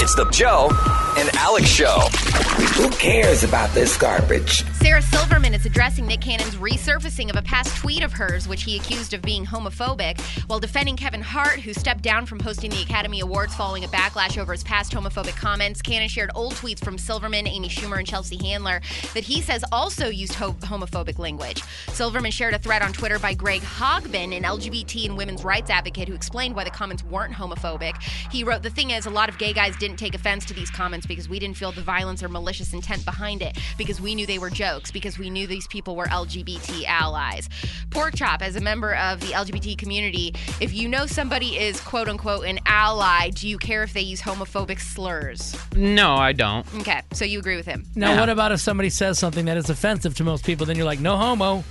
It's the Joe and Alex Show. Who cares about this garbage? Sarah Silverman is addressing Nick Cannon's resurfacing of a past tweet of hers, which he accused of being homophobic, while defending Kevin Hart, who stepped down from hosting the Academy Awards following a backlash over his past homophobic comments. Cannon shared old tweets from Silverman, Amy Schumer, and Chelsea Handler that he says also used homophobic language. Silverman shared a thread on Twitter by Greg Hogben, an LGBT and women's rights advocate who explained why the comments weren't homophobic. He wrote, "The thing is, a lot of gay guys didn't take offense to these comments because we didn't feel the violence or malicious intent behind it, because we knew they were jokes, because we knew these people were LGBT allies." Pork Chop, as a member of the LGBT community, if you know somebody is quote-unquote an ally, do you care if they use homophobic slurs? No, I don't. Okay, so you agree with him. Now, what about if somebody says something that is offensive to most people, then you're like, no homo?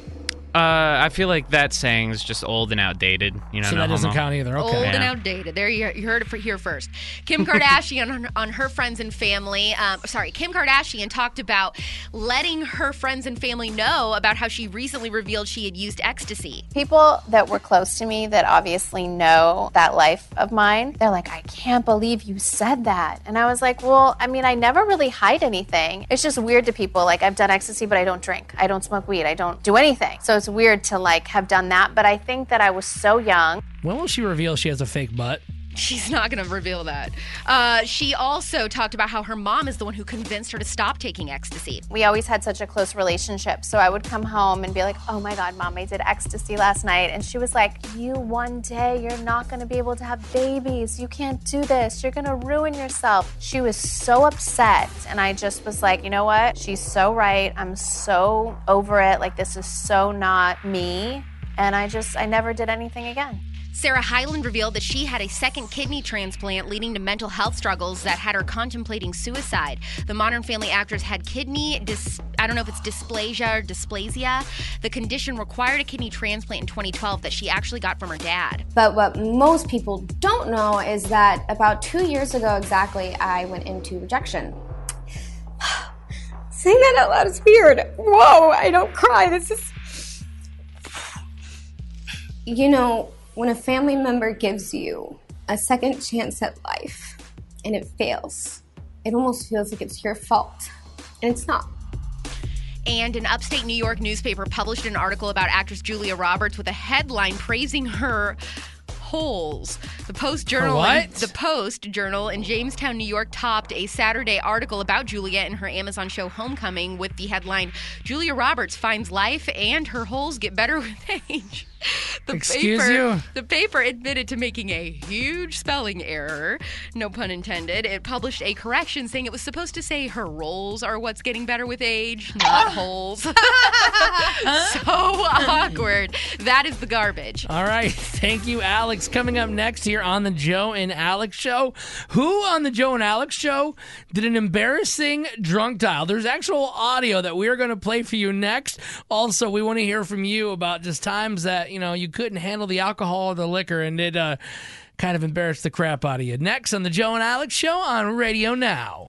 I feel like that saying is just old and outdated. You know, So no that doesn't homo. count either. Okay. Old and outdated. There you heard it here first. Kim Kardashian on her friends and family. Kim Kardashian talked about letting her friends and family know about how she recently revealed she had used ecstasy. People that were close to me that obviously know that life of mine, they're like, I can't believe you said that. And I was like, well, I mean, I never really hide anything. It's just weird to people. Like, I've done ecstasy, but I don't drink. I don't smoke weed. I don't do anything. So it's weird to like have done that. But I think that I was so young. When will she reveal she has a fake butt? She's not going to reveal that. She also talked about how her mom is the one who convinced her to stop taking ecstasy. We always had such a close relationship. So I would come home and be like, oh my God, Mom, I did ecstasy last night. And she was like, you one day, you're not going to be able to have babies. You can't do this. You're going to ruin yourself. She was so upset. And I just was like, you know what? She's so right. I'm so over it. Like, this is so not me. And I never did anything again. Sarah Hyland revealed that she had a second kidney transplant, leading to mental health struggles that had her contemplating suicide. The Modern Family actress had I don't know if it's dysplasia or dysplasia. The condition required a kidney transplant in 2012 that she actually got from her dad. But what most people don't know is that about 2 years ago exactly, I went into rejection. Saying that out loud is weird. Whoa, I don't cry. This is... You know, when a family member gives you a second chance at life and it fails, it almost feels like it's your fault. And it's not. And an upstate New York newspaper published an article about actress Julia Roberts with a headline praising her holes. The Post Journal in Jamestown, New York topped a Saturday article about Julia and her Amazon show Homecoming with the headline, "Julia Roberts finds life and her holes get better with age." The paper admitted to making a huge spelling error, no pun intended. It published a correction saying it was supposed to say her rolls are what's getting better with age, not holes. So awkward. That is the garbage. All right. Thank you, Alex. Coming up next here on the Joe and Alex Show. Who on the Joe and Alex Show did an embarrassing drunk dial? There's actual audio that we're going to play for you next. Also, we want to hear from you about just times that, you couldn't handle the alcohol or the liquor and it kind of embarrassed the crap out of you. Next on the Joe and Alex Show on Radio Now.